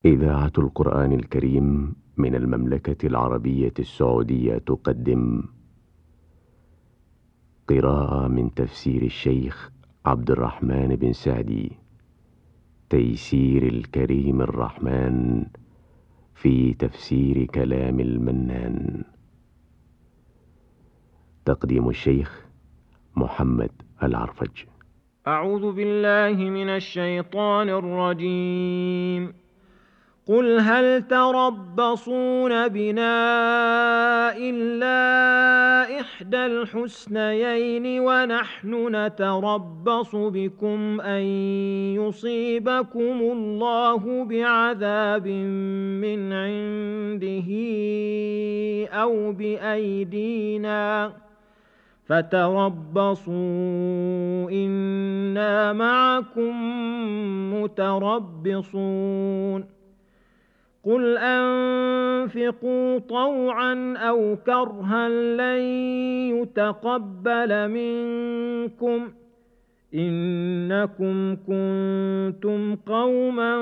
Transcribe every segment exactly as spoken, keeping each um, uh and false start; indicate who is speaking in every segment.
Speaker 1: إذاعة القرآن الكريم من المملكة العربية السعودية تقدم قراءة من تفسير الشيخ عبد الرحمن بن سعدي، تيسير الكريم الرحمن في تفسير كلام المنان. تقديم الشيخ محمد العرفج.
Speaker 2: أعوذ بالله من الشيطان الرجيم. قل هل تربصون بنا إلا إحدى الحسنيين ونحن نتربص بكم أن يصيبكم الله بعذاب من عنده أو بأيدينا فتربصوا إنا معكم متربصون. قل أنفقوا طوعا أو كرها لن يتقبل منكم إنكم كنتم قوما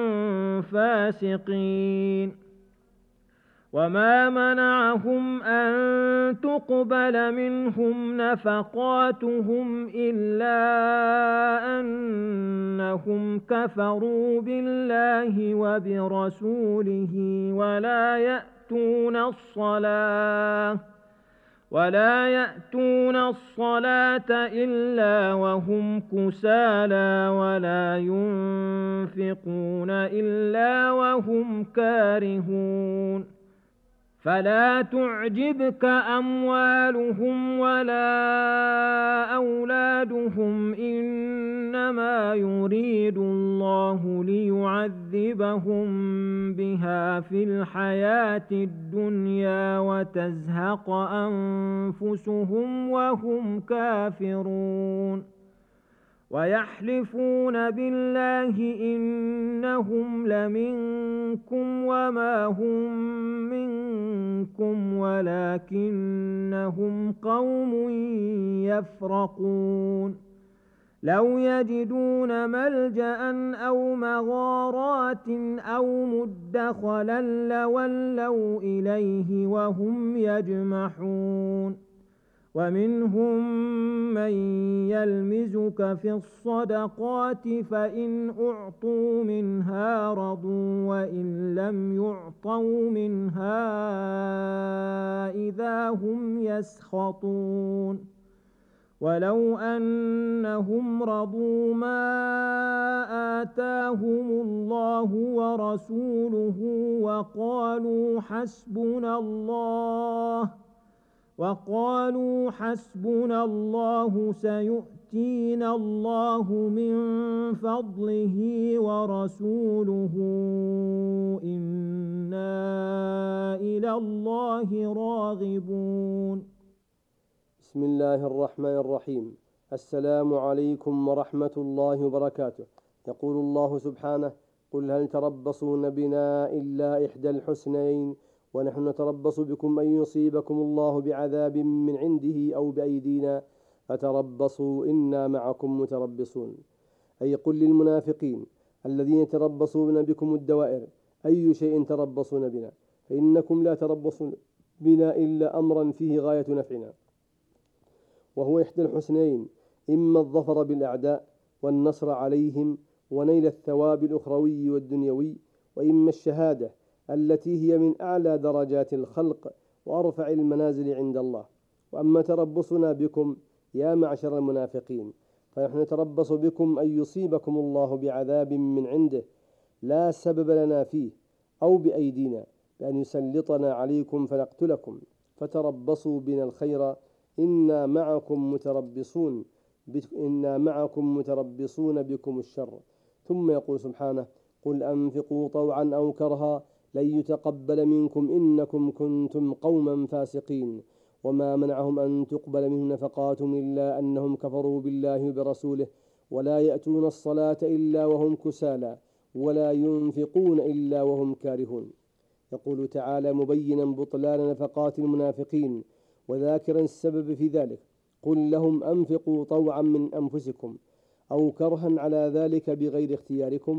Speaker 2: فاسقين. وما منعهم أن تقبل منهم نفقاتهم إلا أنهم كفروا بالله وبرسوله ولا يأتون الصلاة ولا يأتون الصلاة إلا وهم كسالى ولا ينفقون إلا وهم كارهون. فلا تعجبك أموالهم ولا أولادهم إنما يريد الله ليعذبهم بها في الحياة الدنيا وتزهق أنفسهم وهم كافرون. ويحلفون بالله إنهم لمنكم وما هم منكم ولكنهم قوم يفرقون. لو يجدون ملجأ أو مغارات أو مدخلا لولوا إليه وهم يجمحون. ومنهم من يلمزك في الصدقات فإن أعطوا منها رضوا وإن لم يعطوا منها إذا هم يسخطون. ولو أنهم رضوا ما آتاهم الله ورسوله وقالوا حسبنا الله وقالوا حسبنا الله سيؤتينا الله من فضله ورسوله إنا إلى الله راغبون.
Speaker 3: بسم الله الرحمن الرحيم. السلام عليكم ورحمة الله وبركاته. يقول الله سبحانه: قل هل تربصون بنا إلا إحدى الحسنيين ونحن نتربص بكم أن يصيبكم الله بعذاب من عنده أو بأيدينا فتربصوا إنا معكم متربصون. أي قل للمنافقين الذين يتربصون بكم الدوائر: أي شيء تربصون بنا؟ فإنكم لا تربصون بنا إلا أمرا فيه غاية نفعنا، وهو إحدى الحسنين: إما الظفر بالأعداء والنصر عليهم ونيل الثواب الأخروي والدنيوي، وإما الشهادة التي هي من أعلى درجات الخلق وأرفع المنازل عند الله. وأما تربصنا بكم يا معشر المنافقين فنحن نتربص بكم أن يصيبكم الله بعذاب من عنده لا سبب لنا فيه أو بأيدينا بأن يسلطنا عليكم فنقتلكم، فتربصوا بنا الخير إنا معكم متربصون إنا معكم متربصون بكم الشر. ثم يقول سبحانه: قل أنفقوا طوعا أو كرها لن يتقبل منكم إنكم كنتم قوما فاسقين. وما منعهم أن تقبل منهم نفقاتهم إلا أنهم كفروا بالله وبرسوله ولا يأتون الصلاة إلا وهم كسالى ولا ينفقون إلا وهم كارهون. يقول تعالى مبينا بطلان نفقات المنافقين وذاكرا السبب في ذلك: قل لهم أنفقوا طوعا من أنفسكم أو كرها على ذلك بغير اختياركم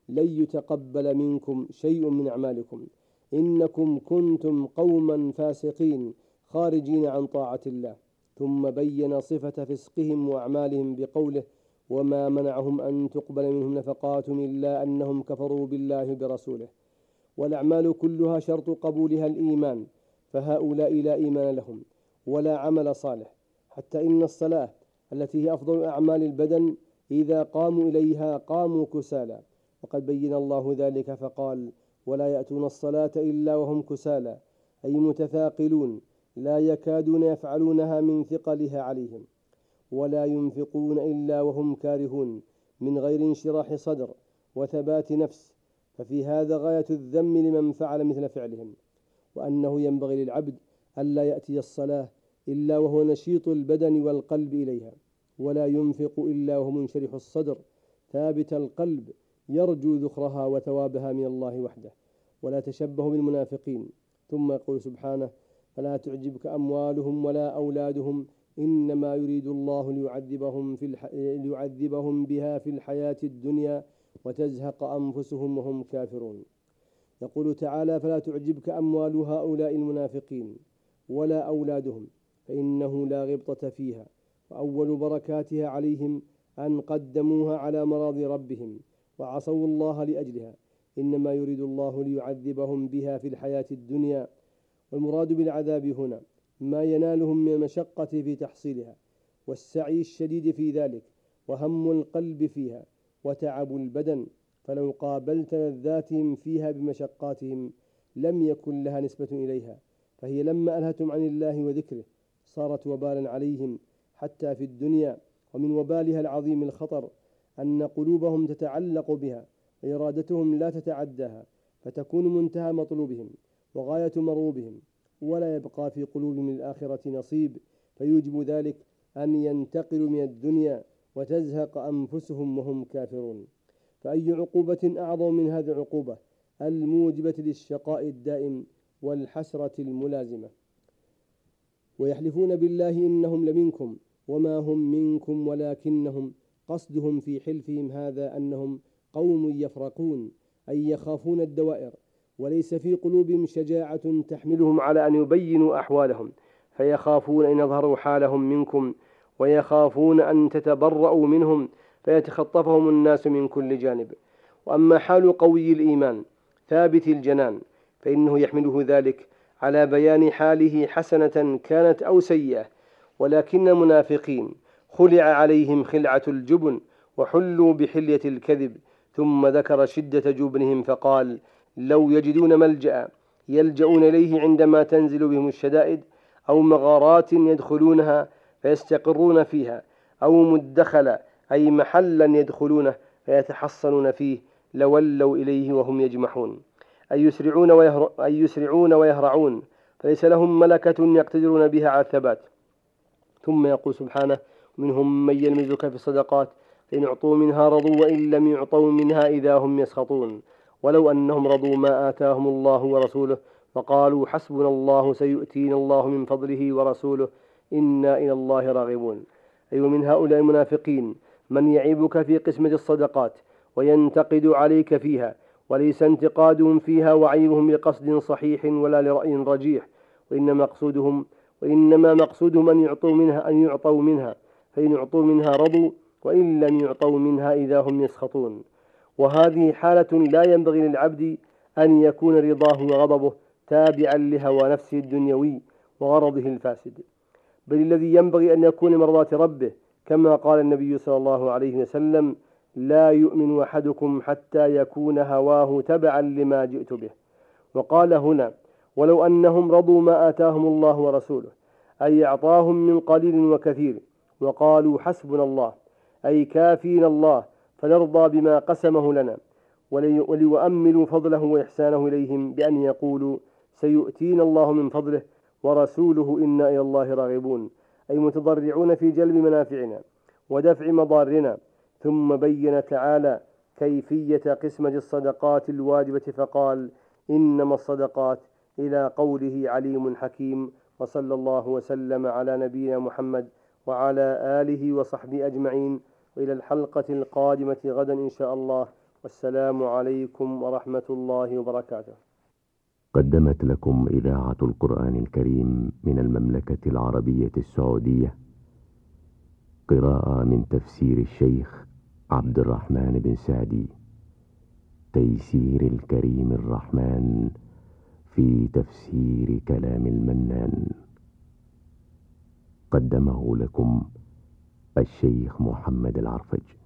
Speaker 3: لن يتقبل منكم شيء من أعمالكم إنكم كنتم قوما فاسقين خارجين عن طاعة الله. ثم بين صفة فسقهم وأعمالهم بقوله وما منعهم أن تقبل منهم نفقاتهم إلا أنهم كفروا بالله برسوله. والأعمال كلها شرط قبولها الإيمان، فهؤلاء لا إيمان لهم ولا عمل صالح، حتى إن الصلاة التي هي أفضل أعمال البدن إذا قاموا إليها قاموا كسالى، وقد بين الله ذلك فقال ولا يأتون الصلاة إلا وهم كسالى، أي متثاقلون لا يكادون يفعلونها من ثقلها عليهم، ولا ينفقون إلا وهم كارهون من غير انشراح صدر وثبات نفس، ففي هذا غاية الذم لمن فعل مثل فعلهم. وأنه ينبغي للعبد ألا يأتي الصلاة إلا وهو نشيط البدن والقلب إليها، ولا ينفق إلا وهو منشرح الصدر ثابت القلب يرجو ذخرها وثوابها من الله وحده، ولا تشبه بالمنافقين. ثم يقول سبحانه فلا تعجبك أموالهم ولا أولادهم إنما يريد الله ليعذبهم, في الح... ليعذبهم بها في الحياة الدنيا وتزهق أنفسهم وهم كافرون. يقول تعالى فلا تعجبك أموال هؤلاء المنافقين ولا أولادهم فإنه لا غبطة فيها، وأول بركاتها عليهم أن قدموها على مراضي ربهم وعصوا الله لأجلها، إنما يريد الله ليعذبهم بها في الحياة الدنيا. والمراد بالعذاب هنا ما ينالهم من المشقة في تحصيلها والسعي الشديد في ذلك وهم القلب فيها وتعب البدن، فلو قابلت لذاتهم فيها بمشقاتهم لم يكن لها نسبة إليها، فهي لما ألهتهم عن الله وذكره صارت وبالا عليهم حتى في الدنيا. ومن وبالها العظيم الخطر أن قلوبهم تتعلق بها وإرادتهم لا تتعداها، فتكون منتهى مطلوبهم وغاية مرغوبهم، ولا يبقى في قلوبهم الآخرة نصيب، فيوجب ذلك أن ينتقلوا من الدنيا وتزهق أنفسهم وهم كافرون. فأي عقوبة أعظم من هذه العقوبة الموجبة للشقاء الدائم والحسرة الملازمة. ويحلفون بالله إنهم لمنكم وما هم منكم ولكنهم، قصدهم في حلفهم هذا أنهم قوم يفرقون، أي يخافون الدوائر، وليس في قلوبهم شجاعة تحملهم على أن يبينوا أحوالهم، فيخافون أن يظهروا حالهم منكم، ويخافون أن تتبرؤوا منهم فيتخطفهم الناس من كل جانب. وأما حال قوي الإيمان ثابت الجنان فإنه يحمله ذلك على بيان حاله حسنة كانت أو سيئة. ولكن المنافقين خلع عليهم خلعة الجبن وحلوا بحلية الكذب، ثم ذكر شدة جبنهم فقال لو يجدون ملجأ يلجؤون إليه عندما تنزل بهم الشدائد، أو مغارات يدخلونها فيستقرون فيها، أو مدخل أي محلا يدخلونه فيتحصنون فيه، لولوا إليه وهم يجمحون، أي يسرعون, ويهر... أي يسرعون ويهرعون، فليس لهم ملكة يقتدرون بها على الثبات. ثم يقول سبحانه منهم من يلمزك في الصدقات فإن أعطوا منها رضوا وإن لم يعطوا منها إذا هم يسخطون، ولو أنهم رضوا ما آتاهم الله ورسوله فقالوا حسبنا الله سيؤتينا الله من فضله ورسوله إنا إلى الله راغبون. أي أيوة من هؤلاء المنافقين من يعيبك في قسمة الصدقات وينتقد عليك فيها، وليس انتقادهم فيها وعيبهم لقصد صحيح ولا لرأي رجيح، وإنما مقصودهم وإنما مقصودهم أن يعطوا منها أن يعطوا منها فإن يعطوا منها رضوا وإن لم يعطوا منها إذا هم يسخطون. وهذه حالة لا ينبغي للعبد أن يكون رضاه وغضبه تابعا لهوى نفسه الدنيوي وغرضه الفاسد، بل الذي ينبغي أن يكون مرضاة ربه، كما قال النبي صلى الله عليه وسلم لا يؤمن أحدكم حتى يكون هواه تبعا لما جئت به. وقال هنا ولو أنهم رضوا ما آتاهم الله ورسوله، أي أعطاهم من قليل وكثير، وقالوا حسبنا الله أي كافينا الله فنرضى بما قسمه لنا، وليؤملوا فضله وإحسانه إليهم بأن يقولوا سيؤتينا الله من فضله ورسوله إنا إلى الله راغبون، أي متضرعون في جلب منافعنا ودفع مضارنا. ثم بين تعالى كيفية قسمة الصدقات الواجبة فقال إنما الصدقات إلى قوله عليم حكيم. وصلى الله وسلم على نبينا محمد وعلى آله وصحبه أجمعين، وإلى الحلقة القادمة غدا إن شاء الله. والسلام عليكم ورحمة الله وبركاته.
Speaker 1: قدمت لكم إذاعة القرآن الكريم من المملكة العربية السعودية قراءة من تفسير الشيخ عبد الرحمن بن سعدي، تيسير الكريم الرحمن في تفسير كلام المنان. قدمه لكم الشيخ محمد العرفج.